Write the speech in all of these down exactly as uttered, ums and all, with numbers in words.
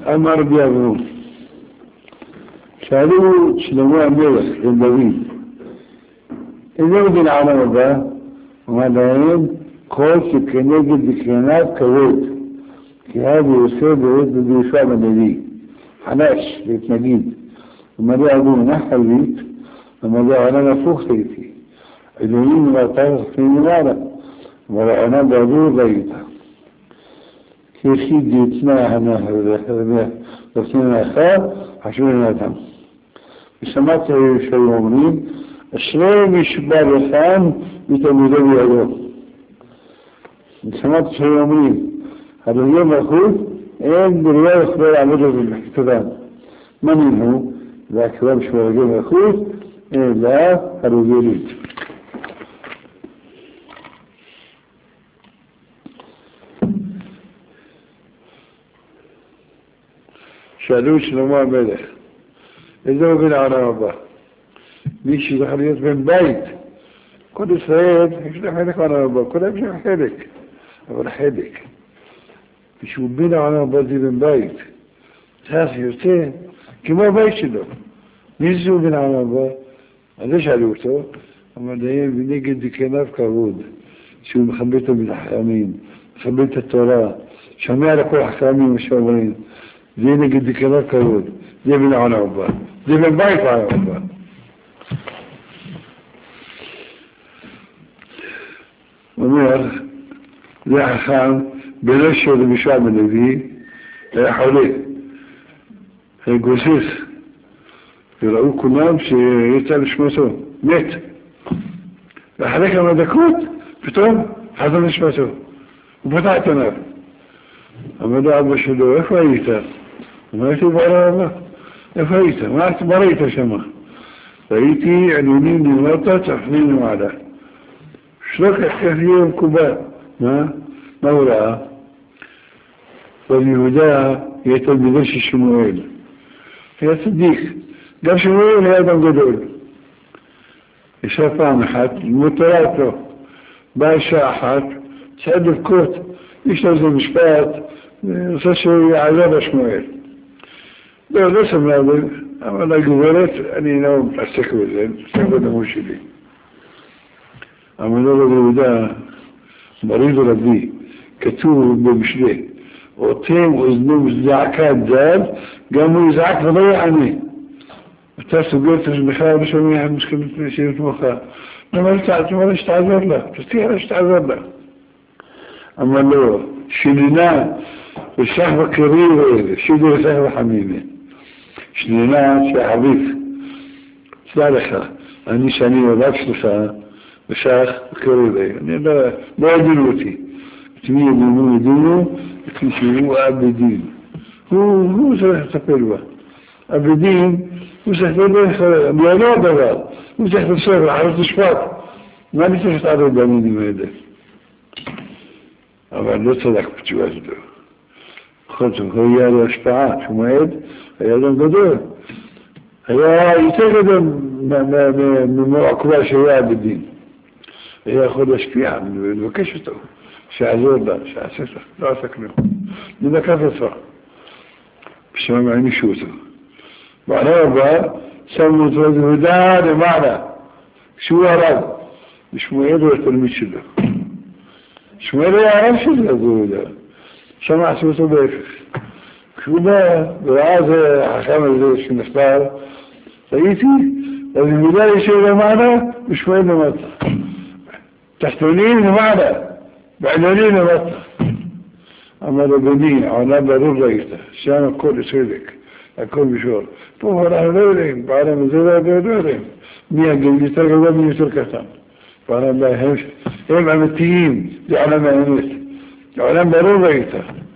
אמר רבי אברהם, שאלו שלמה המלך לדוד, איזה דין העולם הבא? אמר להם, כל שכנגד בקרניו כבוד, כי אבי עושה בעת בדיושה מדדי, חלש להתנגיד. אמר לי אבו נחלית, אמר לי העולם הפוך הייתי, אלוהים ואתה חפים למעלה, אמר העולם בעבור ראיתה. כי יחיד יצנע הנהר ופנים האחר, חשוב לנאדם. ושמעתי שהיו אומרים, אשרי משבע לכאן ותלמידו בידו. ושמעתי שהיו אומרים, הרי יום החוץ, אין בריאה יכולה לעמוד לזה בכתובן. מה נמנו? והכתובה בשביל יום החוץ, אלא הרוגלית. שאלו שלמה המלך, איזה הוא בן העולם הבא? מי שזכה להיות בן בית, כל ישראל יש לו חלק בעולם הבא, כל יש לו חלק, אבל חלק. כשהוא בן העולם הבא זה בן בית, צריך יוצא כמו הבית שלו. מי זה הוא בן העולם הבא? אז זה שאלו אותו, אמר להם, ונגד זקניו כבוד, שהוא מכבד את המלחמים, מכבד את התורה, שומע לכל החכמים ושומרים, זה נגד זקניו כבוד, זה בן העולם הבא, זה בן בית העולם הבא. אומר, זה חכם, בלשו למשל בנביא, היה חולה, היה גוסס, וראו כולם שיצא לשמתו, מת. ואחרי כמה דקות, פתאום חזר לשמתו. הוא פתח את עיניו. אמר לו אבא שלו, איפה היית? אמרתי, בעולם הבא. איפה היית? מה ראית שם? ראיתי עליונים למטה, צפנים למעלה. שלא כך יהיה מקובל. מה? מה הוא ראה? וביהודה יהיה תלמידו של שמואל. היה צדיק. גם שמואל היה אדם גדול. ישב פעם אחת, ללמוד תורה אותו. באה שעה אחת, צריך לבכות. יש לו איזה משפט, עושה שהוא יעזר לשמואל. לא, לא שם לב, אמר לה גברת, אני לא מתעסק בזה, אני מתעסק בדמו שלי. אמר לו ביהודה, מריד רבי, כתוב במשנה, אותם אוזנו זעקת זל, גם הוא יזעק ולא יענה. אתה סוגר את עצמך ושומע את משכמת משירת מוחה. אמר לה שתעזר לה, תבטיח לה שתעזר לה. אמר לו, שנינה ושח בקריב האלה, שידו ושח בחמימה. שנינה שהחביב, תדע לך, אני שאני מבק שלך, ושח בקריב האלה. לא ידינו אותי. את מי ידינו ידינו? את מי שהוא עבדין. הוא צריך לטפל בה. עבדין, הוא צריך לטפל בה. לא הדבר. הוא צריך לטפל בה, אחרת לשפט. מה אני צריך להתערב בעניינים האלה? אבל לא צדק בתשובה שלו. בכל זאת, הוא היה לו השפעה, שמועד, היה לו גדול. היה יותר גדול ממועקבה שהיה בדין. היה יכול להשפיע ולבקש אותו, שיעזור לה, שיעשה לך, לא עשה כלום. נדקף אותך. בשביל הענישו אותו. בעלה הבא, שמו אותו יהודה למעלה, כשהוא הרב, ושמואל הוא התלמיד שלו. שמואל היה הרב שלו, אז הוא יודע. שם עשו אותו בהפך. כשהוא בא, ואז החכם הזה שנפטר, ראיתי, אז יהודה ישב למעלה, ושמואל למטה. תחתונים למעלה, בעליונים למטה. אמר רבני, העולם ברור ראית, שם הכל צדק, הכל בשור. פה אנחנו לא יודעים, בעולם הזה לא יודעים. מי הגל יותר גדול, מי יותר קטן. בעולם הם, הם אמיתיים, זה עולם האמת. העולם ברור ראית.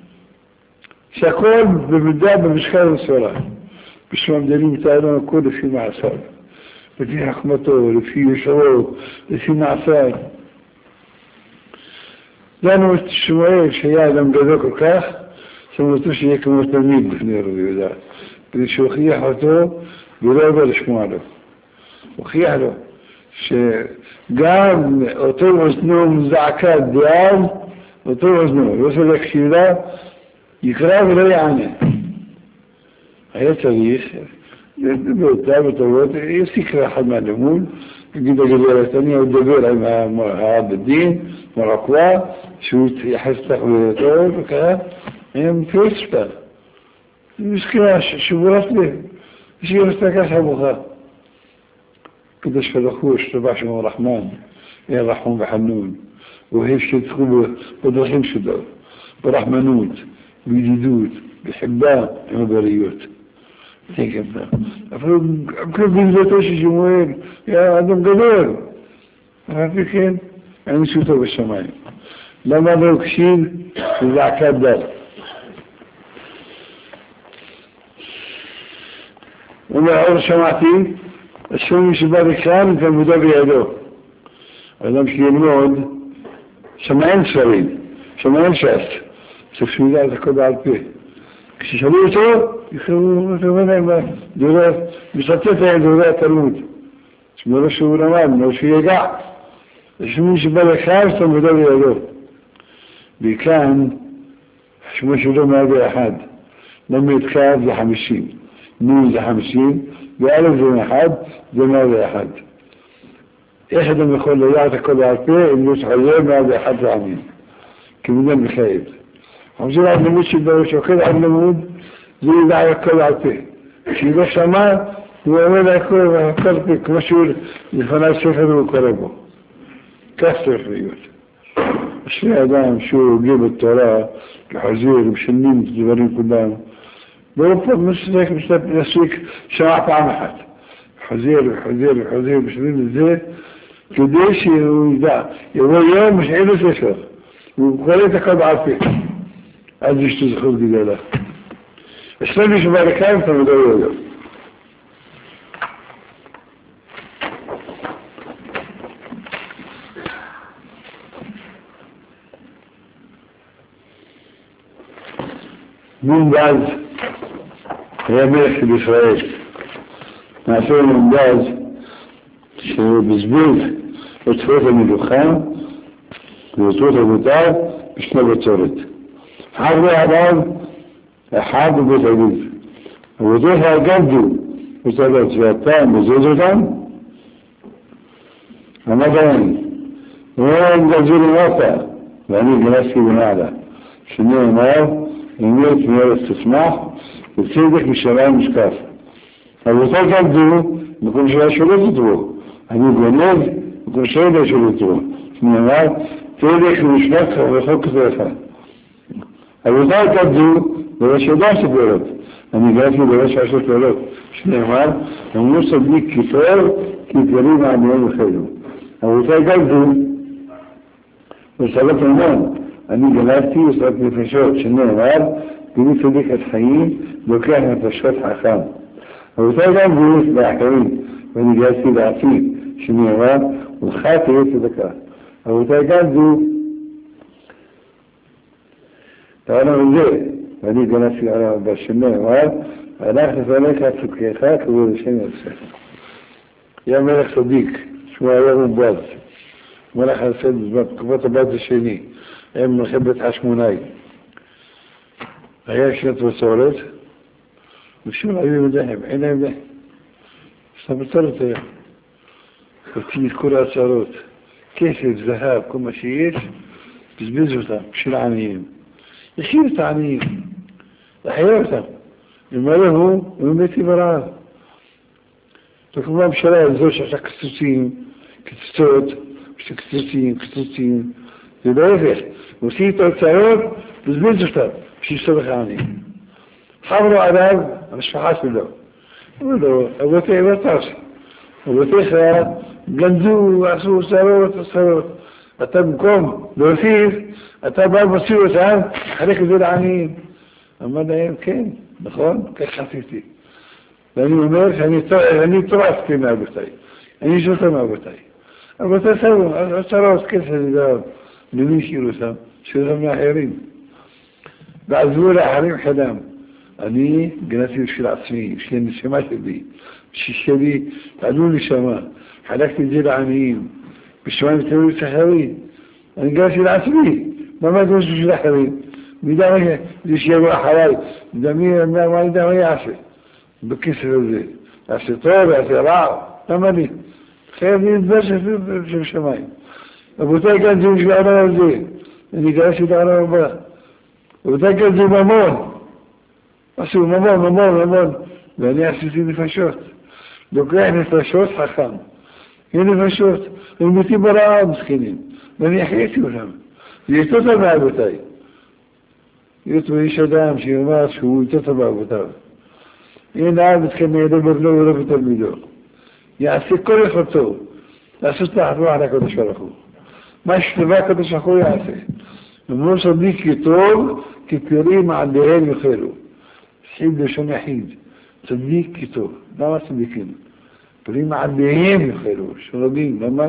שהכל במידה במשקל וסורה. בשביל המדלים את העולם הכל לפי מעשיו. לפי חכמתו, לפי ישרו, לפי מעשיו. לנו את שמואל שהיה אדם גדול כל כך, שמותו שיהיה כמו תלמיד לפני רבי יהודה. כדי שהוכיח אותו ולא יבוא לשמוע לו. הוכיח לו שגם אותו אוזנו מזעקת דאז, אותו אוזנו, לא עושה להקשיב לה, יקרא ולא יענה. היה צריך, באותה בטובות, יפסיק אחד מהלימוד, יגיד הגדולת, אני עוד דבר עם העבדין, מרקווה, שהוא יחס תחבורתו, וככה, היה מפרץ אותה. מסכימה, שבורת לב, שהיא רצתה ככה בוכה. קדוש ברוך הוא, שטבע שמו רחמן, היה רחום וחנון, ואוהב שתחו בדרכים שלו, ברחמנות, בידידות, בחיבה עם הבריות. זה כמובן. אפילו כל בנזותו של שמואל, היה אדם גדול. אבל כן, אני סוטו בשמיים. למה לא הקשיב לזעקת דת? ומאור שמעתי, השומי שבא לכאן ותלמודו בידו. האדם שילמוד, שמעין ספרים, שמעין ש"ס, צריך שהוא ידע את הכל בעל פה. כששאלו אותו, יכולו להם דורי, משתת להם דורי התלמוד. שמלא שהוא למד, לא שהוא יגע. השומי שבא לכאן ותלמודו בידו. וכאן, שמו שלו מהווה אחד. למד קו זה חמישים, נו זה חמישים, ואלף זה אחד, זה מהווה אחד. איך אדם יכול לדעת הכל בעל פה, אם לא שחייב מהווה אחד ועמים. כמובן מחייב. חושב על לימוד שבו שוקד על לימוד, זה ידע הכל בעל פה. כשהיא לא שמע, הוא אומר הכל בעל פה, כמו שהוא לפניו ספר והוא קורא בו. כך צריך להיות. אשרי אדם שהוא הוגה בתורה, כחזיר, משנים את דברים כולם, ולא פה מסתק, מסתק, שמע פעם אחת. חזיר וחזיר וחזיר, משנים את זה, כדי שהוא ידע. יבוא יום, משעים לו ספר. הוא קורא את הכל בעל פה. אז יש לו זכות גדולה. אשרי מי שבא לכאן, אתה מדבר יודע. מונבז היה מלך של ישראל. נעשה מונבז שבזבוז את תפות המלוכה ותפות המותר בשנה בצורת. חבר עליו אחד בבית אביו. ובדרך הגבדו בצורת והפעם בזוז אותם עמד עליהם. והם גזו למטה ואני גלסתי בנעלה. שני אמר אמרת מארץ תצמח, וצדק משמיים משקף. אבל אותה גדו, מקום שלה שולט אותו. אני גונב, מקום שלה שולט אותו. אני אמר, צדק משמח וחוק כתבך. אבל אותה גדו, ולא שדע שדולות. אני גרתי בראש עשות דולות. שאני אמר, אמרו סדליק כפר, כי דברים מעניינים וחלו. אבל אותה גדו, וסלט המון. אני גלתי וסלט נפשות, שאני אמר, גני צדיק את חיים, לוקח נפשות חכם. אבל אותה גם גני באחרים, ואני גלתי בעצמי, שאני אמר, ולך תהיה צדקה. אבל אותה גם זו, תראנו את זה, ואני גלתי עליו בשני אמר, הלך לפניך צדקך, כבוד השם יצא. היה מלך צדיק, שמו היה מונבז. מלך הסד בתקופת הבת השני. הם מלחמת חשמונאי. היה שנת בצורת, ושום היו מדהם, אין להם דהם. שנת בצורת היה. הוציא את כל ההצהרות, כסף, זהב, כל מה שיש, בזבז אותם, בשביל העניים. יחיד את העניים, לחיה אותם. למעלה הוא, הוא מתי ברעב. וכמובן בשבילה הזו שעשה קצוצים, קצוצות, קצוצים, קצוצים, זה לא יפה. הוא עושה את ההצעות, בזבז אותם, שיסתובך העניים. חברו עליו, המשפחה שלו. אמרו לו, אבותי, לא תעשי. אבותיך גנזו, עשו שרות, שרות. אתה במקום להוסיף, אתה בא ומוציא אותם, חלק את זה לעניים. אמר להם, כן, נכון, כך עשיתי. ואני אומר שאני תורפתי מאבותיי. אני שותה מאבותיי. אבותיי שרו, שרות, כסף לדבר. למי שירו אותם? שירו אותם לאחרים. ועזבו לאחרים חדם. אני גנתי בשביל עצמי, בשביל הנשמה שלי, שלי, תעלו נשמה, חלקתי את זה לעניים, בשביל תראו את אחרים. אני גנתי לעצמי, מה מה זה בשביל אחרים? מידע מה זה שיבוא אחריי, מה ידע מה יעשה? בכסף הזה. יעשה טוב, יעשה רע, למה לי? חייב להתבר של שמיים. רבותיי כאן זה בשביל העולם הזה, אני גרש את העולם הבא. רבותיי כאן זה ממון. עשו ממון, ממון, ממון. ואני עשיתי נפשות. לוקח נפשות חכם. אין נפשות. הם מתים ברעב מסכנים. ואני אחייתי אותם. זה יותר טוב מאבותיי. יש אדם שאומר שהוא יותר טוב מאבותיו. אין העם מתכן ידבר לו ולא בתלמידו. יעשה כל יכולתו. לעשות תחת רוח לקדוש ברוך הוא. מה שטבע הקדוש ברוך הוא יעשה. אמרו צדיק יטוב כפירים עליהם יאכלו. חיד לשון יחיד. צדיק יטוב. למה צדיקים? פירים עליהם יאכלו. שרבים. למה?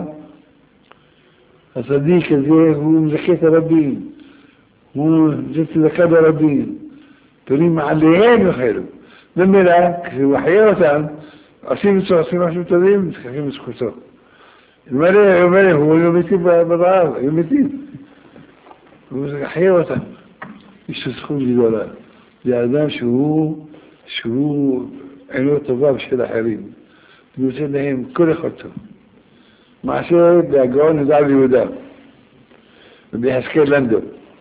הצדיק הזה הוא מזכה את הרבים. הוא זה צדקה ברבים. פירים עליהם יאכלו. במילא, כשהוא חיה אותם, עושים את זה, עושים משהו טובים, מתחכים לזכותו. אלמלא, אלמלא, הוא היו מתים ברעב, היו מתים. הוא חיה אותם. יש זכות גדולה. זה אדם שהוא, שהוא עינו טובה בשביל אחרים. הוא יוצא להם כל יכולתו. מעשה בהגאון נדע ביהודה. וביחזקאל לנדו.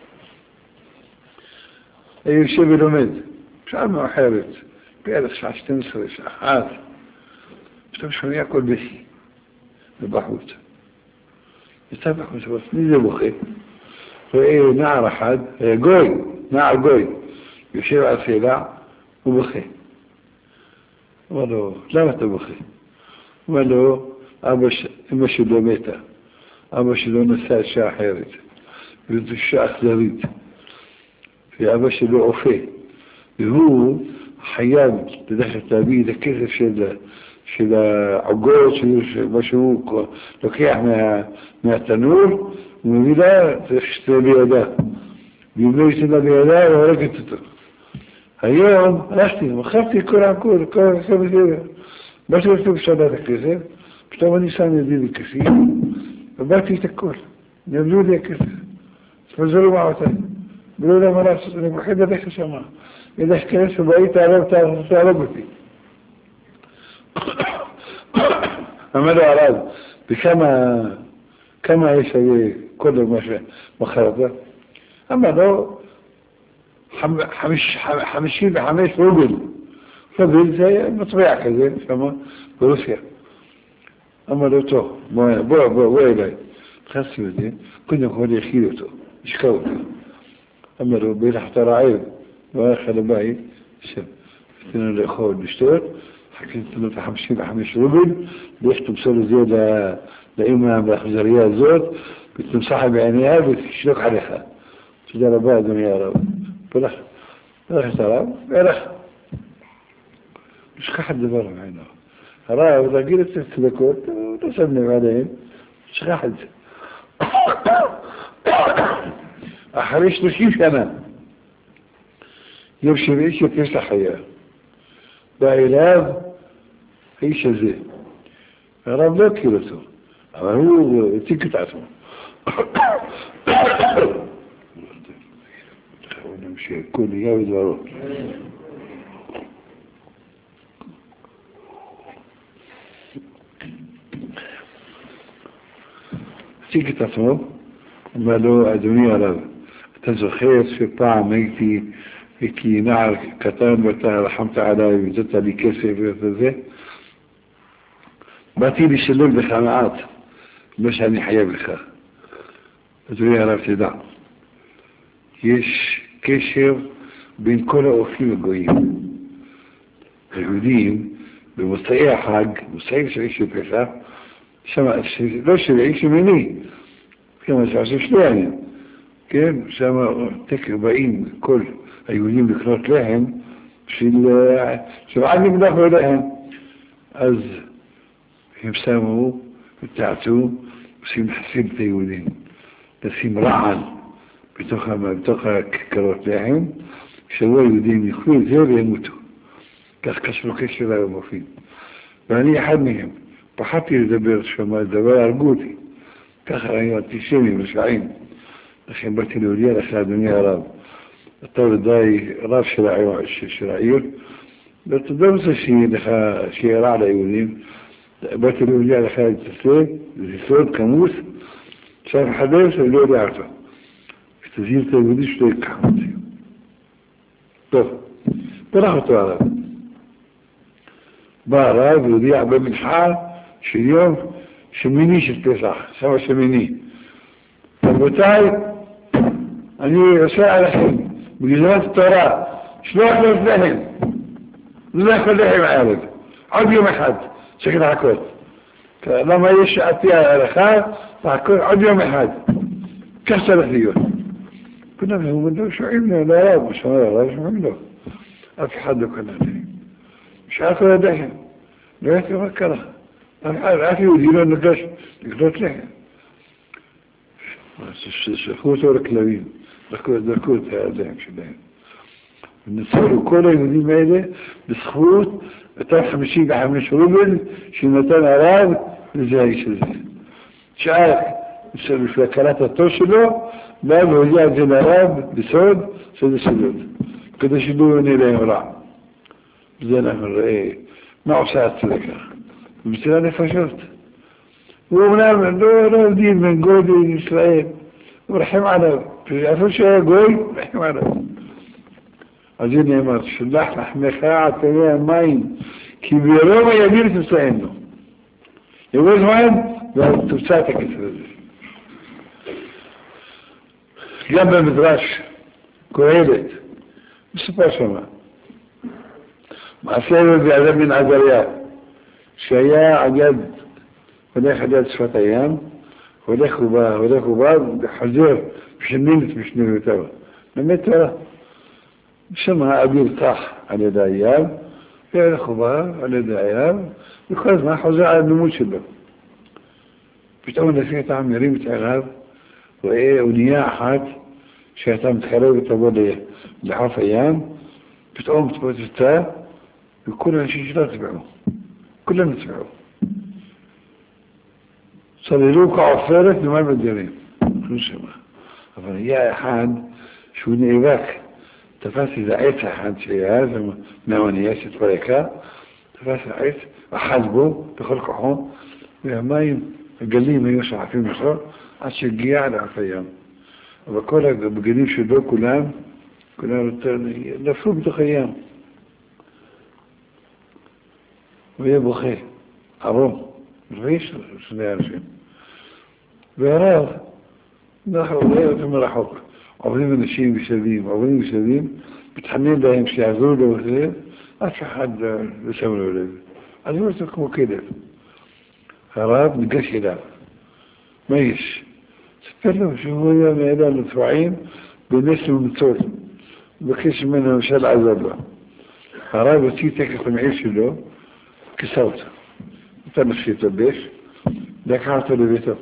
היה יושב ולומד. שעה מאוחרת. בערך שעה שתים עשרה, שעה אחת. פתאום שומע הכל בכי. ובחוץ. יצא בחוץ, אבל מי זה בוכה? רואה נער אחד, גוי, נער גוי. יושב על סלע, הוא בוכה. אמר לו, למה אתה בוכה? אמר לו, אמא שלו מתה. אבא שלו נסע שעה אחרת. וזו שעה אכזרית. ואבא שלו אופה. והוא חייב ללכת להביא את הכסף של, של העוגות, מה שהוא לוקח מה, מהתנור, הוא מביא לה, צריך שתהיה בידה. ואם לא יצא לה בידה, הוא הולכת אותו. היום הלכתי, מחפתי כל העקור, כל הכסף הזה. באתי אותו בשבת הכסף, פתאום אני שם ידי בכסף, ובאתי את הכל. נבלו לי הכסף. תפזרו מעותיי. ולא יודע מה לעשות, אני מפחד ללכת שמה. ידע שכנס ובאית עליו, תערב אותי. אמר לו הרב, בכמה, כמה יש קודם מה שמחרת? אמר לו, חמישים וחמש רובל. רובל זה מטבע כזה, שמה, ברוסיה. אמר לו, טוב, בוא, בוא, בוא אליי. נכנסתי את זה, קודם כל יחיד אותו, ישקע אותו. אמר לו, בלח אתה רעב. והלך על הבית, שתנו לאכול לשתות, חכינו את ה-חמישים וחמש רובל, ואיך תמסור את זה לאמא באכזריה הזאת, ותמסחה בעיניה ותשלוק עליך. תודה רבה, אדוני הרב. ולך, ולך את הרב, ולך. נשכח את דבר ממנו. הרב, רגיל את הצדקות, לא שם לב עליהם, נשכח את זה. אחרי שלושים שנה, יום שביעי שפש לחיה. בא אליו האיש הזה. הרב לא הכיר אותו, אבל הוא הציג את עצמו. שכל נהיה ודברות. הציג את עצמו, אמר לו, אדוני הרב, אתה זוכר שפעם הייתי כי נער קטן ואתה רחמת עליי ונתת לי כסף וזה, באתי לשלם לך מעט מה שאני חייב לך. אדוני הרב, תדע, יש קשר בין כל האופים הגויים. היהודים במוצאי החג, מוצאי שביעי של פסח, שם, לא שביעי שמיני, כמה שעשו שלהם, כן, שם תקר באים כל היהודים לקנות להם, שבעד נמדח להם. אז הם שמו, ותעצו, עושים לחסים את היהודים, לשים רעל בתוך, בתוך הכיכרות להם, כשהוא היהודים יאכלו את זה וימותו. כך קשרו קשר להם מופיעים. ואני אחד מהם, פחדתי לדבר שם, דבר הרגו אותי. ככה היו אנטישמים, רשעים. לכן באתי להודיע לך, אדוני הרב, אתה ודאי רב של העיר, بتدرس شيء لخ شيء رع ليودين بتلو جاء لخالد تسليم زيسود كموس شاف حدث اللي يعرفه تزيل تلوديش تيك حمتي طب تراحوا على بارا بيضيع بمن حال شي اليوم شمينيش التسعة سوا شميني فبتاعي أني أسأل الحين بجزات ترى شلون أخذ لحم لا أخذ لحم عارض عود يوم أحد شكل عكوت لما يشع فيها الأخاء فعكوت عود يوم أحد كسر فيه كنا بنقول من دو شو عمله لا راب مش هذا شو عمله أفي حد كنا مش عارف ولا لحم لا يتفكره أفي ودينا النقاش يقدر لحم خوت ولا كلابين ذكوت ذكوت هذا مش لحم النصر كله يودي ماله بسخوت تروح مشي بحمل شروبل شي متان عراب لزاي شزي شعر يسوي في ثلاثة توصلوا لا بوجه العراب بسود سود سود كده شدوني لا يورع زين من رأي ما عصات لك بس أنا فشلت ومنام دور دين من جودي إسرائيل ورحم على في عفوش يا جوي رحم على عايزين يمر شلح لحم خاعة تانية ماين كبيرة ما يمير تسعينه يقول ماين لو تبساتك تسعينه جنب المدراش كويلت بس باشما مع سيرة بعدد من عذريات شياء عجد وليك حداد سفات ايام وليك خبا وليك خبا حجير مش نمت مش نمت توا نمت توا شمها أبيل طاح على دا أيام يا خبا على دا أيام يقول ما حوزع على النموش له بتقول فيه طعم يريم تعغاب وإيه ونياع حات شيطان متخلوه بتقول لحرف أيام بتقوم تبوت التاء يكون شيء لا تبعوه كلنا نتبعوه صليلوك عفارك لما بديرين خلصوا ما يا حاد شو نيباك تفاسي زعيتها حد شيء هذا نوانيات تبريكا تفاسي زعيت أحاسبه تخلقه حون ما قال لي ما يوسع في مصر عشان الجياع على عفيان وبقولك بقديم شدو كلام كلام لفروب تخيام ويا بخير عروم مفيش شنو عارفين بيراض نحو غير ثم راحوك عظيم من الشيء بسليم عظيم بسليم بتحمل ده يمشي عزول ده وخير أشي حد يسوي له عزولتكم كده خراب نقاش ده ميش سفله شو هو يوم إذا الأسبوعين بالنسبة للمتول بكيش منه شال عذابه خراب وسيتك خمعيش له كسوته تمشيته بيش ذاك عارته لبيته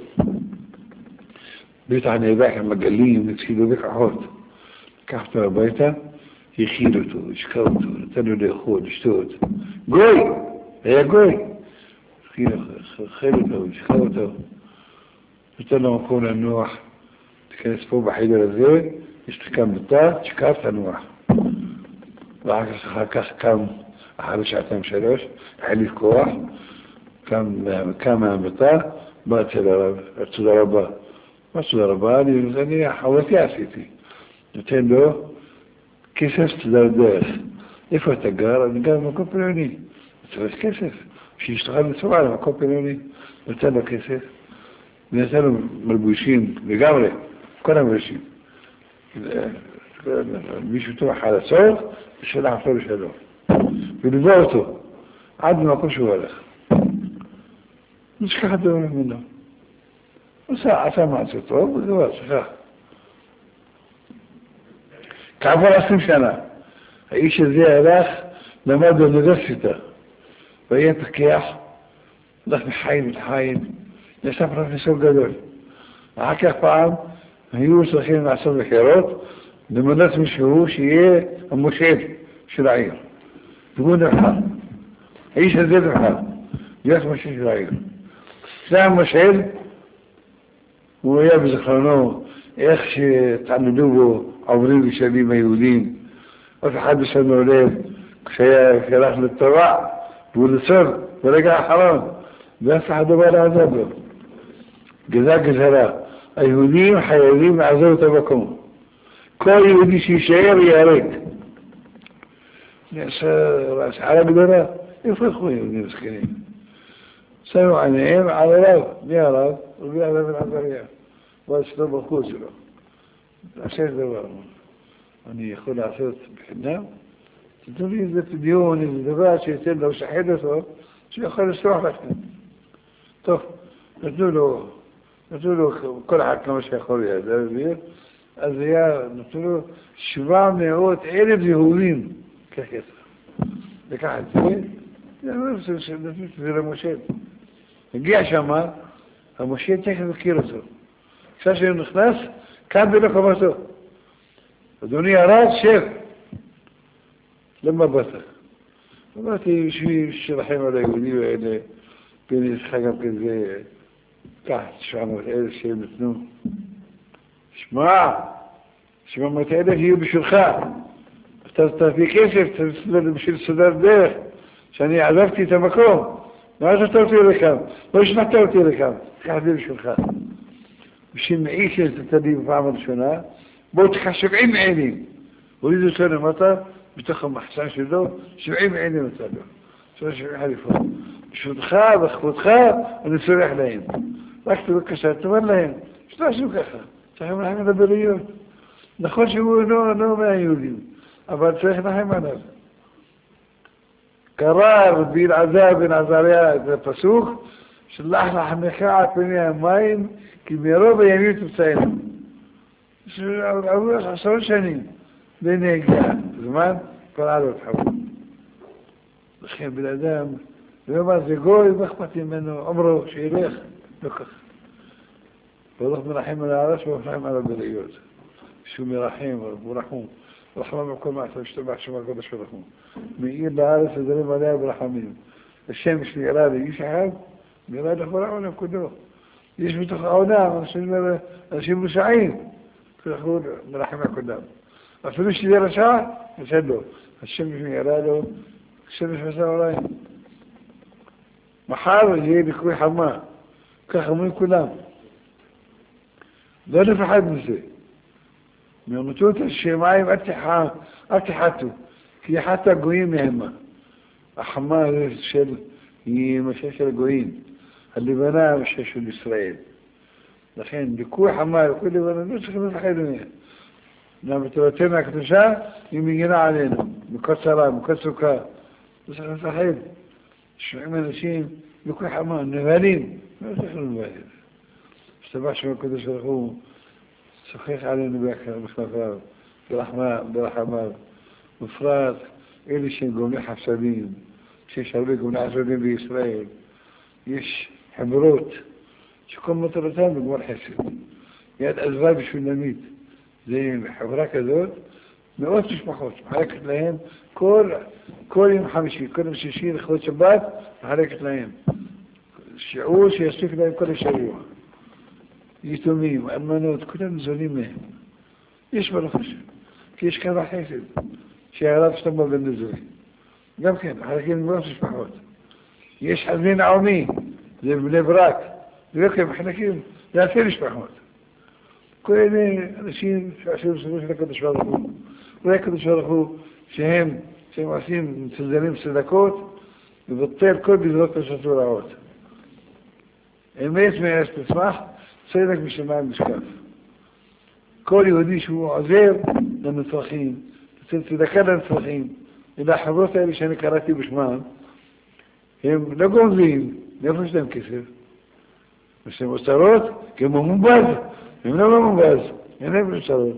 بيت عن يباك مقالين نتسيله بيك عهود كحته بيته يخيلته يشكوته تنو ليخود يشتوت قوي هي قوي خيلته يشكوته تنو مكون النوح كان اسمه بحيدة لزيوي يشتكام بالطاق شكافته نوح وعكس خاكس كام أحرش عتام شلوش حلي الكواح كم كما بطا ما تدرب تدرب ما تدرب هذه يعني حاولت يعسيتي نتندو كيسس تدرس يفوت الجار قال ما كوبلوني بس كيسس شي يشتغل سواء ما كوبلوني نتندو كيسس نتندو ملبوسين بجامرة كنا ملبوسين مش بتروح على صوت مش هلا حصل شلو بيبوتو عاد ما كلش ولا مش كحد ولا منه وساعة سمع ستوب وزواج خا كعبر أسلم سنة عيش زي هلاخ لما دو نغسته وين تكياح لك حين الحين يسافر في سوق دول عكا طعم هيوس الحين مع سوق الخيرات لما الناس مش هوش ايه المشهد شرعير تقول الحال عيش زي الحال يسمى شرعير سام مشهد ويابز خلانوه يخشي تعملوه عورين شبيب ميولين وفي حد سنة ولاد כשהלך לטבע, והוא לצור, ברגע האחרון, ואף אחד לא לעזור לו. גזר גזרה. היהודים חייבים לעזור את המקום. כל יהודי שישאר ייהרג. נעשה שערה גדולה, איפה ילכו יהודים מסכנים? שמו עליהם על הרב, מי הרב? רבי הרב בן עזריה. הוא אצלו בחור שלו. עשה את דבר. אני יכול לעשות בחינם? תתנו לי איזה דיון, איזה דבר שיתן לו שחד אותו, שיכול לסלוח לכם. טוב, נתנו לו, נתנו לו כל אחד כמה שיכול להיות, אז היה, נתנו לו שבע מאות אלף יהודים, כך יצא. וכך את זה, נתנו את זה למשה. הגיע שמה, המשה תכף הכיר אותו. עכשיו שהוא נכנס, קם בלחומתו. אדוני הרב, שב. למה באת? אמרתי, בשביל שלכם על היהודים האלה, בין יצחק גם כזה, כך, שבע מאות אלף שהם נתנו. שמע, שבע מאות אלף יהיו בשבילך. אתה תביא כסף, בשביל לסדר דרך, שאני עזבתי את המקום. מה אתה אותי לכאן? לא השנעת אותי לכאן, תקח את זה בשבילך. בשביל מעיש את הדי בפעם הראשונה, בואו תקח שבעים מעינים. הורידו אותו למטה, בתוך המחסן שלו, שבעים מעינים אותה לו. שלוש שבעים חליפות. בשבילך, בכבודך, אני צורח להם. רק בבקשה, תאמר להם, שתעשו ככה. צריכים לכם לדבריות. נכון שהוא לא מהיהודים, אבל צריך לכם עליו. קרא רבי אלעזר בן עזריה את הפסוק, שלח לחמך על פני המים, כי מרוב הימים תמצאנו. עברו עשרות שנים, בנהיגה, זמן, קרא לו את חבור. לכן בן אדם, ואומר זה גוי, מה אכפת ממנו, אמרו שילך, לא כך. והולך מרחם על הארץ ומרחם על הבריות. שהוא מרחם, הוא רחום. רחמה במקום מעשה, משתבח שמה קודש ורחום. מאיר לארץ ודרים עליה ברחמים. השמש נראה לאיש אחד, נראה לכל העולם כולו. יש בתוך העולם אנשים רשעים, אנחנו מרחם על כולם. אפילו שזה רשע, נשאר לו. השמש נראה לו, השמש מסע עליהם. מחר יהיה לקרוא חמה, כך אומרים כולם. לא נפחד מזה. מהמתות השמיים אל תחתו, כי יחת הגויים מהמה. החמה של, היא משהו של הגויים. הלבנה משהו של ישראל. לכן, לקרוא חמה, לקרוא לבנה, לא צריכים לפחד ממנה. למה תורתנו הקדושה, היא מגינה עלינו, מכל צרה, מכל סוכה. לא צריכים לפחד. שומעים אנשים, לקרוא חמה, נבלים, לא צריכים לבעל. השתבח שמה קודש ורחום, שוחח עלינו בכנפיו, ברחמיו, בפרט אלה שהם גומלי חסדים, שיש הרבה גומלי חסדים בישראל, יש חברות שכל מטרתם בגמול חסד. יד עזבה בשביל נמית. זה חברה כזאת, מאות משפחות, מחלקת להם כל, כל יום חמישי, כל יום שישי, לכבוד שבת, מחלקת להם. שיעור שיספיק להם כל השבוע. יתומים, אלמנות, כולם זולים מהם. יש ברוך השם, כי יש כאן חסד, שהרב שתמר בן נזורי. גם כן, מחלקים מאות משפחות. יש חזמין נעמי, זה בני ברק, זה כן, מחלקים, זה אלפי משפחות. כל אלה אנשים שעשו בסופו של הקדוש ברוך הוא. אולי הקדוש ברוך הוא, שהם, שהם עושים צדדים צדקות, ובטל כל בזרות פשטו רעות. אמת מארץ תצמח, צדק בשמיים משקף. כל יהודי שהוא עוזר לנצרכים, צדקה לנצרכים, אלה החברות האלה שאני קראתי בשמם, הם לא גונבים, מאיפה יש להם כסף? יש להם אוצרות, כי הם מובז, הם לא מובז, אין להם אוצרות.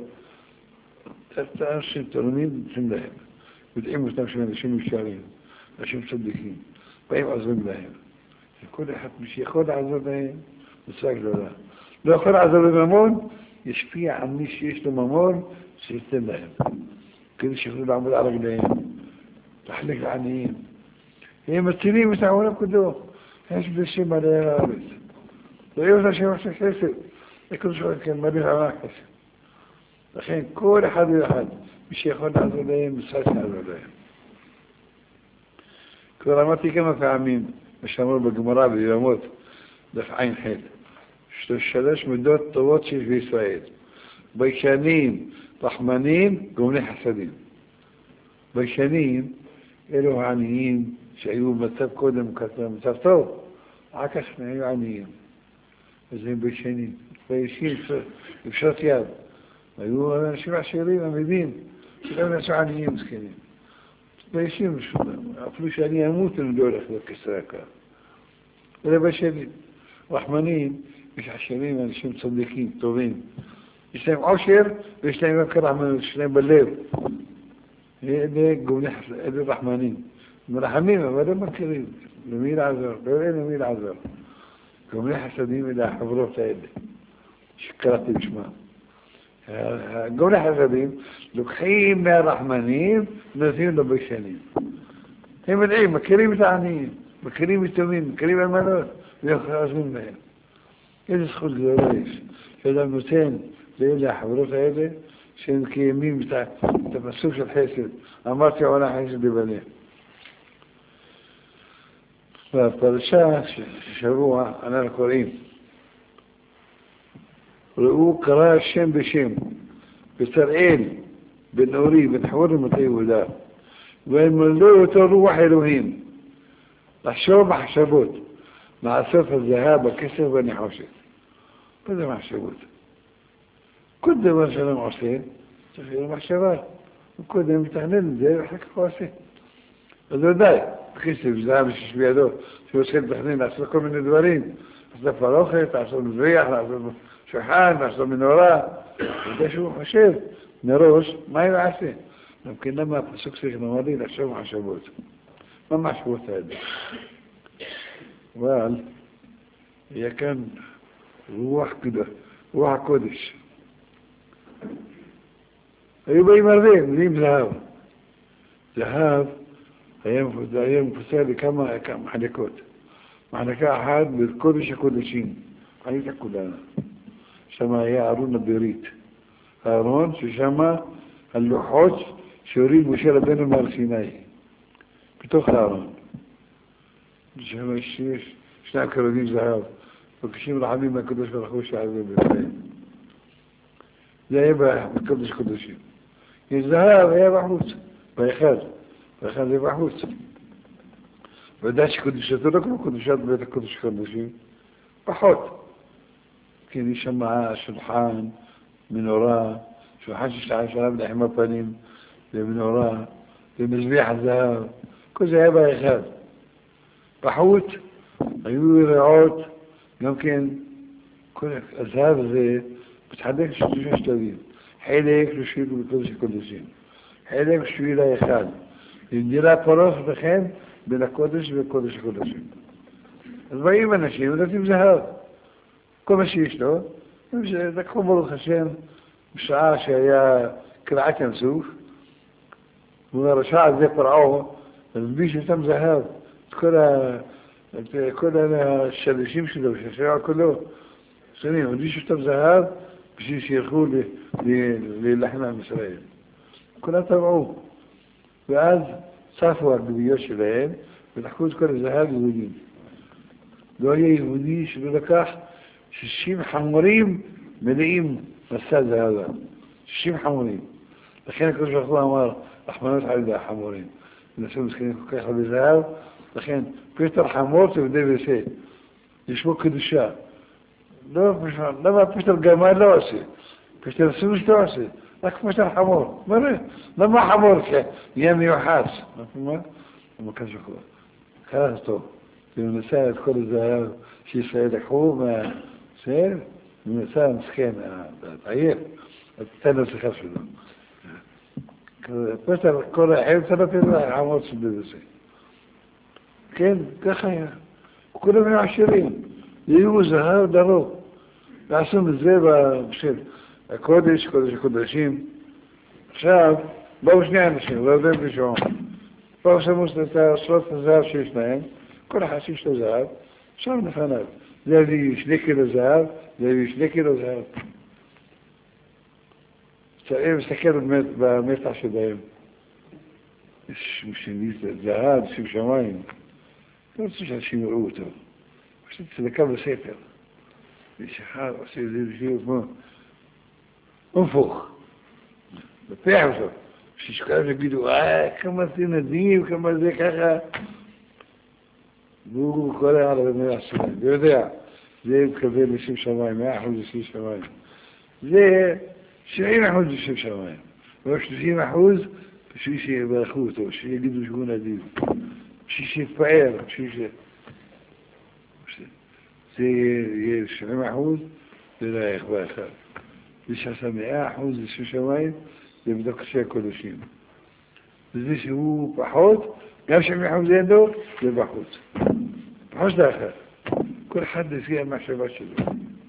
אנשים תלומים נותנים להם, יודעים אותם שהם אנשים ישרים, אנשים צדיקים, באים עוזרים להם. כל אחד מי שיכול לעזור להם, מצווה גדולה. לא יכול לעזור בממון, ישפיע על מי שיש לו ממון, שיתן להם. כדי שיכולו לעמוד על רגליהם, לחלק לעניים. הם מצילים את העולם כולו, יש בשם עלי הארץ. לא יהיה אותה שם עכשיו כסף, לקדוש ברוך הוא מלך עמה כסף. לכן כל אחד ואחד, מי שיכול לעזור להם, מצווה לעזור להם. כבר אמרתי כמה פעמים, מה שאמרו בגמרא ביומות, דף עין ח', שלוש מידות טובות שיש בישראל. ביישנים, רחמנים, גומלי חסדים. ביישנים, אלו העניים שהיו במצב קודם, במצב טוב, אחר כך היו עניים. אז הם ביישנים, ביישים, בפשוט יד. היו אנשים עשירים, עמידים, שגם נעשו עניים זקנים. ביישים, אפילו שאני אמות, אני לא הולך לכסר יקר. אלה ביישנים. רחמנים, יש עשירים, אנשים צדיקים, טובים. יש להם עושר, ויש להם גם כרחמנות, יש להם בלב. אלה גומלי חסדים, אלה רחמנים. מרחמים, אבל הם מכירים. למי לעזור? לא אין למי לעזור. גומלי חסדים אלה החברות האלה, שקראתי בשמם. גומלי חסדים לוקחים מהרחמנים ונותנים לביישנים. הם יודעים, מכירים את העניים, מכירים יתומים, מכירים אלמנות, ויחזרים להם. איזה זכות גדולה יש, שאדם נותן לאלה החברות האלה, שהם קיימים את הפסוק של חסד. אמרתי עולה חסד לבנה. בפרשה שבוע אנחנו קוראים, ראו קרא השם בשם, בצלאל, בן אורי, בן חור ומטה יהודה, והם מלאו אותו רוח אלוהים, לחשוב מחשבות, מעשוף הזהב, הכסף והנחושת. מה זה מחשבות? כל דבר שאדם עושה, צריך להיות מחשבה. הוא קודם מתכנן את זה, ואחר כך הוא עושה. אז לא די, כסף, זהב שיש בידו, שהוא עושה לתכנן, לעשות כל מיני דברים, לעשות פרוכת, לעשות מזריח, לעשות שולחן, לעשות מנורה. וזה שהוא חושב מראש, מה הוא יעשה? גם כן למה הפסוק צריך לומר לי לחשוב מחשבות. מה מחשבות האלה? אבל היה כאן רוח קדוש, רוח הקודש. היו באים הרבה, מביאים זהב. זהב היה מפוסל לכמה מחלקות. מחלקה אחת בקודש הקודשים, חלית כולנה. שם היה ארון הברית. הארון ששם הלוחות שהוריד משה רבנו מהר סיני. בתוך הארון. שם יש שני קרובים זהב. בקשים רחמים מהקדוש ברוך הוא שעזר בישראל. זה היה בקודש קודשים. יש זהב, היה בחוץ, באחד. באחד זה בחוץ. ודעת שקודשתו לא כמו קודשת בית הקודש קודשים, פחות. כי יש שם שולחן, מנורה, שולחן ששלחה שלם לחם הפנים, למנורה, למזביח הזהב, כל זה היה באחד. בחוץ היו ירעות, גם כן, כל הזהב הזה מתחלק לשלושה שלבים. חלק לשביל בקודש הקודשים, חלק לשביל האחד. נדירה פרוס וכן בין הקודש וקודש הקודשים. אז באים אנשים ונותנים זהב. כל מה שיש לו, לקחו ברוך השם בשעה שהיה קרעת ים סוף, ובשעה הזה פרעו, אז ביש אותם זהב. את כל ה... את כל השלשים שלו, שהשעה כולו, שנים, הלביש אותם זהב בשביל שילכו להילחם עם ישראל. כולם טבעו. ואז צפו הגביות שלהם ולקחו את כל הזהב יהודים. לא היה יהודי שלא לקח שישים חמורים מלאים מסע זהבה. שישים חמורים. לכן הקדוש ברוך הוא אמר, רחמנות על ידי החמורים. ונסו מסכנים כל כך הרבה זהב, לכן פטר חמור תבדה ועשה. יש בו קדושה. לא, למה פטר גמל לא עושה? פטר סוס לא עושה. רק פטר חמור. מה זה? למה חמור יהיה מיוחס? מה? מה כזה חמור? ככה טוב. ומנסה את כל הזהב שישראל לקחו מהסייל, ומנסה מסכן, העיר, תן לו שיחה שלו. פטר כל החיים צלפים חמור שדה וזה. כן, ככה היה. כולם היו עשירים. היו זהב דרום. ועשו מזה בשביל הקודש, קודש הקודשים. עכשיו, באו שני אנשים, לא יודע בשעון. באו שמו את השלוט הזהב שיש להם, כל אחד שיש לו זהב, שם לפניו. זה הביא שני קילו זהב, זה הביא שני קילו זהב. צריך מסתכל במתח שלהם. יש משניס זהב, שם שמיים. לא רוצה שאנשים יראו אותו. פשוט צדקה בסתר. יש אחד עושה את זה בשביל כמו מפוך. בפח אותו. ששכולם יגידו, אה, כמה זה נדיב, כמה זה ככה. והוא כל העל במאה שלהם. ויודע, זה מתכוון לשם שמיים, מאה אחוז לשם שמיים. זה שבעים אחוז לשם שמיים. ושלושים אחוז בשביל שיברכו אותו, שיגידו שהוא נדיב. בשביל שיתפאר, בשביל ש... זה יהיה שבעים אחוז, זה לא יהיה אכבר אחד. זה שעשה מאה אחוז לשם שמיים, זה בדוק קשה הקודשים. וזה שהוא פחות, גם שבעים אחוז ידו, זה בחוץ. פחות זה אחר. כל אחד לפי המחשבה שלו.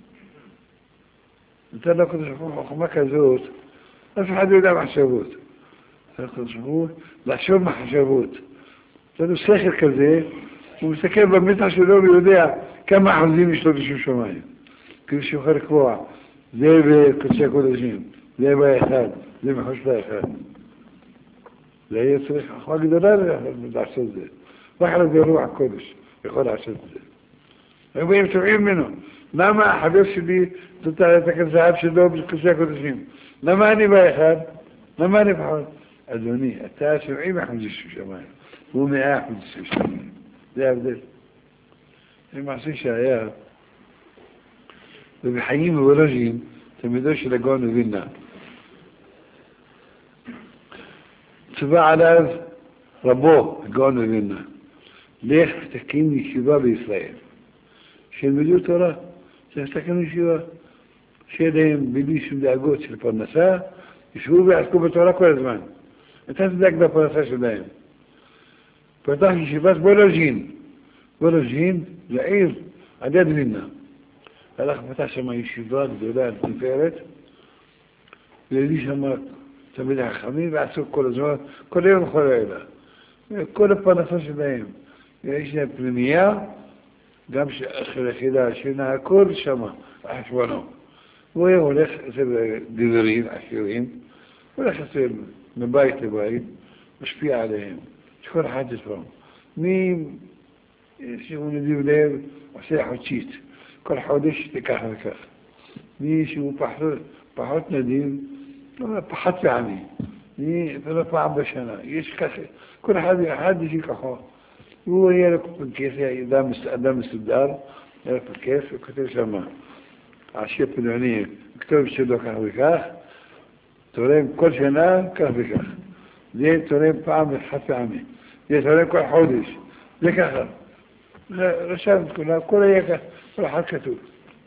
נתן לו קודש חוכמה כזאת, אף אחד לא יודע מחשבות. נתן לו קודש לחשוב מחשבות. נתן לו שכל כזה, הוא מסתכל במתח שלו ויודע כמה אחוזים יש לו בשם שמיים. כדי שיוכל לקבוע, זה בקודשי הקודשים, זה באחד, זה מחוץ לאחד. זה יהיה צריך חוכמה גדולה לעשות את זה. רק על זה רוח הקודש יכול לעשות את זה. הם באים טועים ממנו. למה החבר שלי זאת את הכזהב שלו בקודשי הקודשים? למה אני באחד? למה אני פחות? אדוני, אתה שבעים אחוז בשם שמיים, הוא מאה אחוז בשם שמיים. זה ההבדל. זה מעשה שהיה, ובחיים ובלוז'ים, תלמידו של הגאון מווילנה. צבא עליו רבו, הגאון מווילנה. לך תקים ישיבה בישראל. שילמדו תורה, צריך תקים ישיבה. שיהיה להם בלי שום דאגות של פרנסה, ישבו ועסקו בתורה כל הזמן. אתה תדאג בפרנסה שלהם. פתח ישיבת בולוז'ין. בולוז'ין זה עיר על יד וילנה. הלך פתח שם ישיבה גדולה על תפארת, והביא שם תלמידי החכמים ועסוק כל הזמן, כל יום וכל לילה. כל הפרנסה שלהם. יש להם פנימייה, גם של היחידה שינה הכל שם, החשבונו. הוא היה הולך אצל גברים עשירים, הולך אצל מבית לבית, משפיע עליהם, שכל אחד יתרום. מי שהוא נדיב לב, עושה חודשית, כל חודש תיקח וכך. מי שהוא פחות, פחות נדיב, פחות פעמי, מי לא פעם בשנה, יש ככה, כל אחד אחד יש ככה. הוא היה לו פנקס, אדם מסודר, היה לו פנקס, הוא כותב שם, עשיר פנוני, כתוב שלו כך וכך, תורם כל שנה כך וכך. זה תורם פעם וחד פעמי. זה תורם כל חודש. זה ככה. רשם את כולם, כל היה כך, כל אחד כתוב.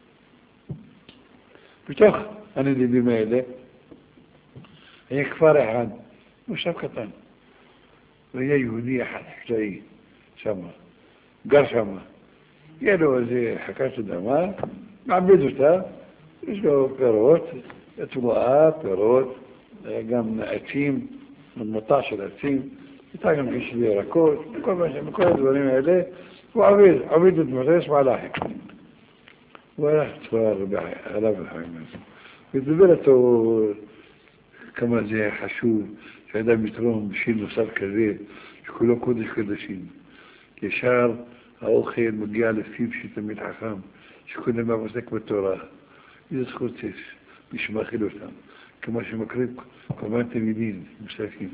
בתוך הנדיבים האלה, היה כפר אחד, מושב קטן. והיה יהודי אחד, חקלאי, שם, גר שם. יהיה לו איזה חכת אדמה, מעבד אותה, יש לו פירות, תבואה, פירות, גם עצים, מטע של עצים, הייתה גם כשלי ירקות, כל הדברים האלה, הוא עובד, עובד את מטע, יש מעלחים. הוא הלך כבר עליו לחיים הזה. ודבר אותו כמה זה חשוב, שאדם יתרום בשביל נוסף כזה, שכולו קודש קודשים. ישר האוכל מגיע לפיו של תלמיד חכם, שכולם עוסק בתורה. איזה זכות יש, מי שמאכיל אותם, כמו שמקריב קורבן תלמידים, מסתכלים.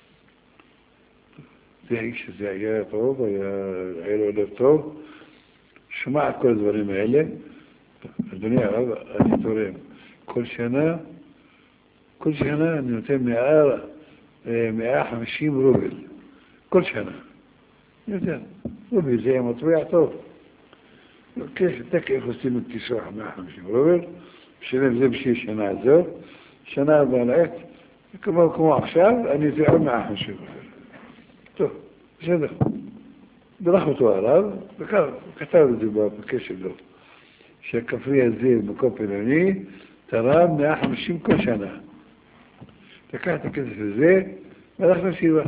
זה האיש הזה היה טוב, היה, היה לו לב טוב, שמע את כל הדברים האלה. אדוני הרב, אני תורם. כל שנה, כל שנה אני נותן מאה חמישים רובל. כל שנה. אני יודע, רובל זה מטבע טוב. תק איך עושים את כיסוח מאה חמישים רובל, בשביל זה בשביל שנה הזאת, שנה הבאה לעת, כמו, כמו עכשיו, אני זה עוד מאה חמישים רובל. טוב, בסדר. ברך אותו עליו, וכתב את זה בפקש שלו, שהכפרי הזה במקום פלוני, תרם מאה וחמישים כל שנה. לקח את הכסף הזה, והלך לשיבה.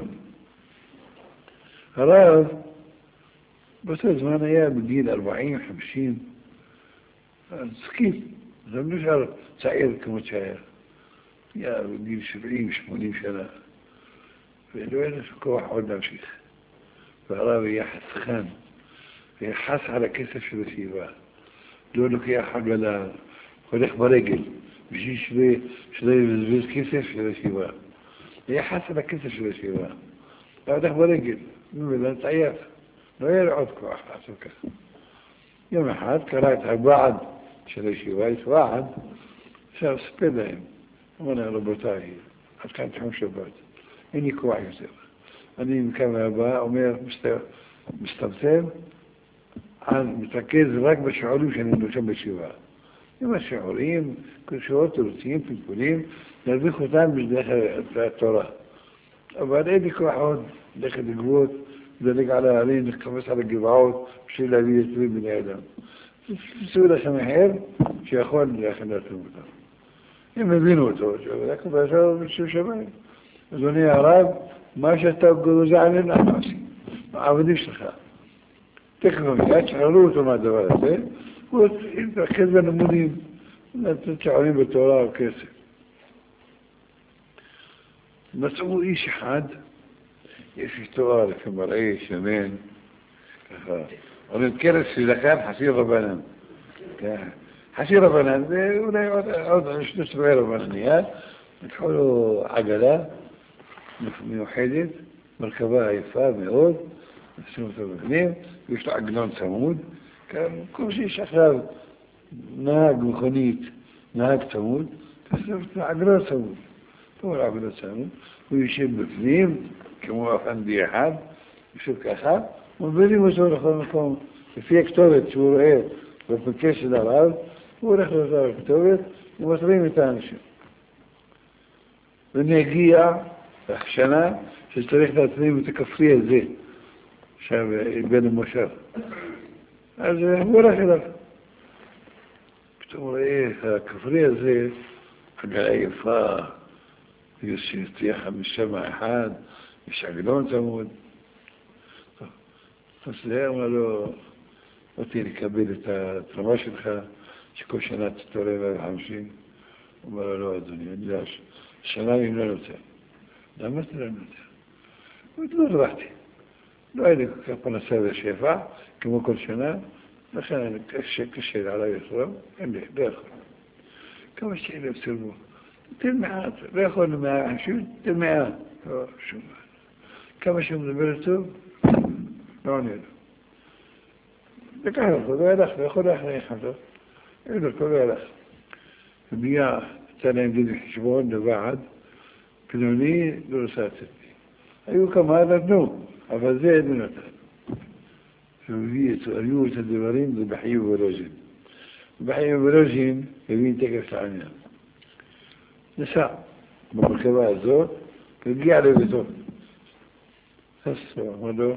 הרב, באותו זמן היה בגיל ארבעים חמישים, זקין, זה לא נשאר צעיר כמו שהיה. היה בגיל שבעים שמונים שנה. ולא אין לך כוח עוד להמשיך. והרב יהיה חסכן, ויחס על הכסף של הישיבה. לא לוקח עגלה, הולך ברגל, בשביל שלא יבזבז כסף של הישיבה. ויחס על הכסף של הישיבה. לא הולך ברגל, לא נתעייף. לא יהיה לו עוד כוח לעשות ככה. יום אחד קרא את הבעד של הישיבה, יש ועד, עכשיו ספר להם. אמר להם, רבותיי, עד כאן תחום שבת. אין לי כוח יותר. אני מכאן והבא אומר, מסתמצם, מתרכז רק בשיעורים שאני נושם בישיבה. עם השיעורים, קורסות, תירוצים, פלפולים, נרוויח אותם בדרך התורה. אבל אין לי כוח עוד ללכת לגבות, לדלג על הערים, לחפש על הגבעות, בשביל להביא יצורים בני אדם. תמצאו לכם אחר שיכול להכין להתאים אותם. הם הבינו אותו, רק בעשר בשביל שמיים. אדוני הרב, מה שאתה גוזע עלינו, אנחנו עושים. העבדים שלך. תכף מיד, שחררו אותו מהדבר הזה, הוא יתרכז בנמונים, לתת שעונים בתורה או כסף. מצאו איש אחד, יש איתו לפי מראה, שמן, ככה. אומרים, כרס שזכר, חסיר רבנן. חסיר רבנן, זה אולי עוד שני סבעי רבנניה, לקחו לו עגלה מיוחדת, מרכבה יפה מאוד, נשים אותו בפנים, ויש לו עגלון צמוד, כמו שיש עכשיו נהג מכונית, נהג צמוד, עגלון צמוד. כמו עגלון צמוד, הוא יושב בפנים, כמו אפנדי אחד, יושב ככה, מובילים אותו לכל מקום, לפי הכתובת שהוא רואה בפנקה של הרב, הוא הולך לאותה הכתובת, ומטרים את האנשים. ונגיע שנה שצריך להתרים את הכפרי הזה, שם בין המושב. אז הוא הולך אליו. פתאום הוא רואה את הכפרי הזה, עגלה יפה, יש תהיה חמישה אחד, יש עגלון צמוד. אז זה אמר לו, אותי לקבל את התרמה שלך, שכל שנה תתורם על חמישים. הוא אמר לו, לא אדוני, אני יודע, שנה אני לא נותן. למה אתה לא נותן? הוא לא הרווחתי. לא היה לי כל כך פרנסה ושפע, כמו כל שנה, לכן קשה לי עליי יתרום, אין לי, לא יכול. כמה שאלה בסרבו. תן מעט, לא יכול למאה חמישים, תן מעט. לא, שום מעט. כמה שהוא מדבר טוב, לא עונה לו. וככה, לא הלך, לא יכול להכניח אותו. אין לו, לא הלך. וביאה, יצא להם דין חשבון לוועד, פלוני לא רצה לתת לי. היו כמה נתנו, אבל זה אין נתן. היו את הדברים, זה בחיים וברוז'ין. בחיים וברוז'ין, הבין תקף לעניין. נסע במרכבה הזאת, והגיע לביתו. אז הוא אמר לו,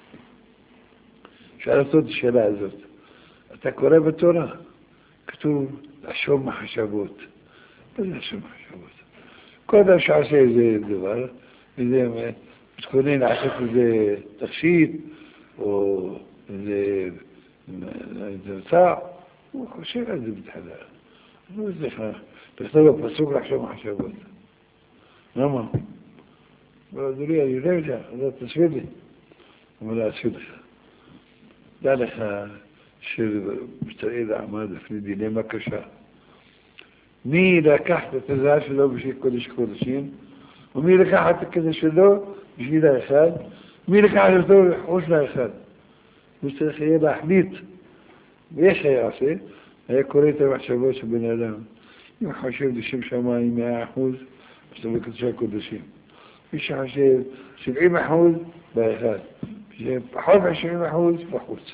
שאל אותו את השאלה הזאת, אתה קורא בתורה? כתוב, לחשוב מחשבות. מה זה לחשוב מחשבות? כל אדם שעושה איזה דבר, איזה מתכונן לעשות איזה תכשיט, או איזה מצע, הוא חושב על זה בתחילה. הוא זכר, תכתוב בפסוק לחשוב מחשבות. למה? אדוני, אני לא יודע, אתה תסביר לי. הוא אומר, אסביר לך. דע לך שמשתרעי לעמד לפני דילמה קשה. מי לקח את הזהב שלו בשביל קודש קודשים, ומי לקח את הכסף שלו בשביל האחד, מי לקח אותו לחוש לאחד. הוא צריך יהיה להחליט, ויש היה עושה, היה קורא את המחשבות של בן אדם. אם חושב לשם שמיים מאה אחוז, מסתובב קודשי הקודשים. מי שחושב שבעים אחוז באחד, פחות מ-שבעים אחוז בחוץ.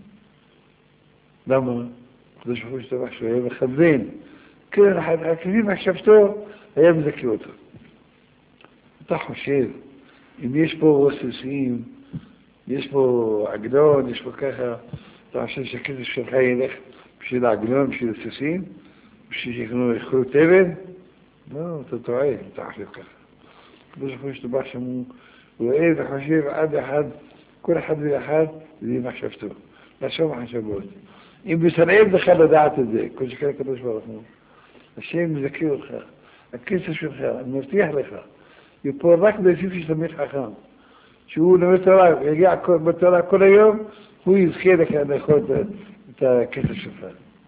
למה? קדוש ברוך הוא השתבח שהוא היה מכוון. כן, הכלים מחשבתו היה מזכה אותו. אתה חושב, אם יש פה סוסים, יש פה עגלון, יש פה ככה, אתה חושב שהכסף שלך ילך בשביל העגלון, בשביל הסוסים, בשביל שיקנו יאכלו תבן? לא, אתה טועה, אתה חושב ככה. קדוש ברוך הוא השתבח שהוא רואה וחושב עד אחד, כל אחד ואחד, זה מחשבתו. לחשוב מחשבות. אם בסרעב לך לדעת את זה, כל שכן הקדוש ברוך הוא, השם מזכה אותך, הכסף שלך, אני מבטיח לך, יפול רק ביוסף שתמיד חכם. שהוא לומד תורה, יגיע בתורה כל היום, הוא יזכה לאכול את הכסף שלך.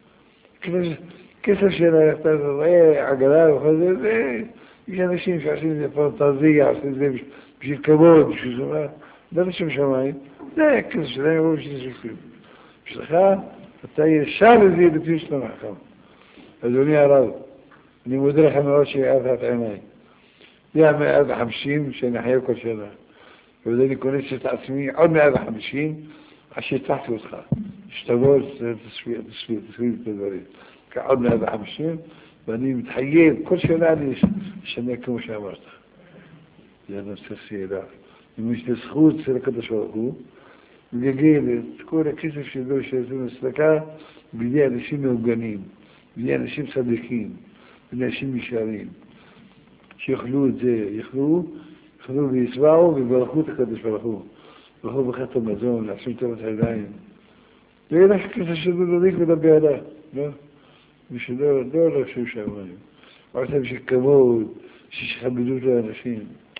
כסף של, אתה רואה, עגלה וכל זה, זה, יש אנשים שעושים את זה פנטזיה, עושים את זה בשביל כבוד, בשביל זמן, לא בשביל שמיים, זה כסף שלהם, הוא בשביל שכם. בשבילך, אתה ישר לזה לפי שאתה מחכם. אדוני הרב, אני מודה לך מאוד שהערת את עיניי. זה המאה וחמישים שאני חייב כל שנה. ובזה אני כונס את עצמי עוד מאה וחמישים, עד שהצלחתי אותך. שתבוא, תסביר, תסביר, תסביר את הדברים. עוד מאה וחמישים, ואני מתחייב, כל שנה אני אשנה כמו שאמרת. זה נושא שאלה. אם יש לי זכות של הקדוש ברוך הוא, לגלגל את כל הכסף שלו שעשו לצדקה בידי אנשים מאורגנים, בידי אנשים צדיקים, בידי אנשים ישרים, שיאכלו את זה, יאכלו, יאכלו וישבעו ויברכו את הקדוש ברוך הוא. ברכו ברכת המזון, לעשו תורת הידיים. ויהיה לך כסף שלו להוריק ולדבר עליו, לא? ושלא, לא לא חושב שהמים. רק להם שכבוד, ששכבדות לאנשים,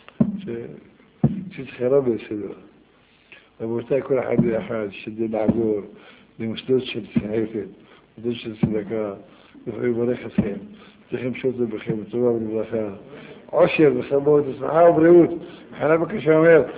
שצריכה בסדר. רבותיי, כל אחד ואחד שתדע לעזור למוסדות של צחקת, מוסדות של צדקה, ויכולים לברך אתכם, צריכים שוטו בכם, בטובה ולברכה, עושר וכבוד ושמחה ובריאות. חנה בבקשה אומר,